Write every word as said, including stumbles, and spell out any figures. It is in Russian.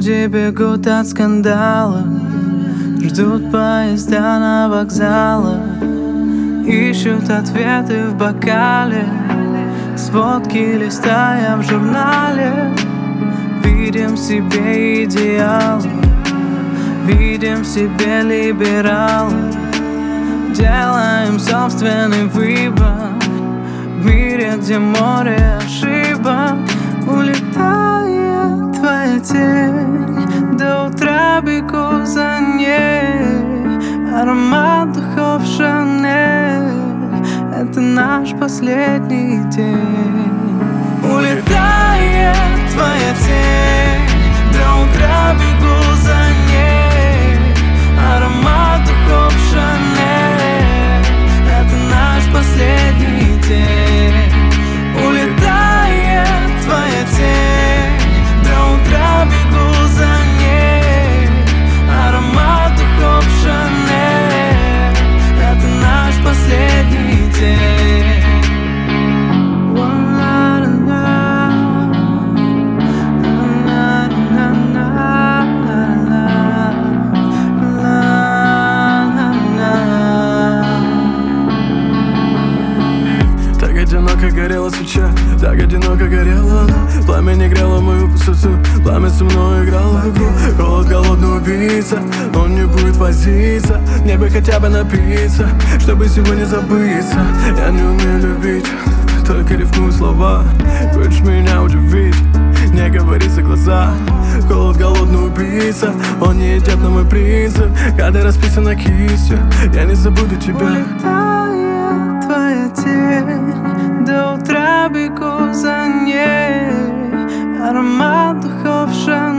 Люди бегут от скандала, ждут поезда на вокзалах, ищут ответы в бокале, сводки листая в журнале. Видим в себе идеалы, видим в себе либералы, делаем собственный выбор в мире, где море ошибок. Улетает твоя тень, до утра бегу за ней. Аромат духов Шанель — это наш последний день. Улетает твоя тень, до утра бегу за ней. Аромат духов Шанель — это наш последний день. Улетает твоя тень, до утра бегу за ней. Аромат духов Шанель — это наш последний день. Одиноко горела свеча, так одиноко горела она. Пламя не грело мою пустоту, пламя со мной играло в игру. Холод голодный убийца, он не будет возиться. Мне бы хотя бы напиться, чтобы сегодня забыться. Я не умею любить, только рифмую слова. Хочешь меня удивить, не говори за глаза. Холод голодный убийца, он не идет на мой принцип. Когда расписано кистью, я не забуду тебя. Улетает твоя тень, до утра бегу за ней. Аромат духов Шанель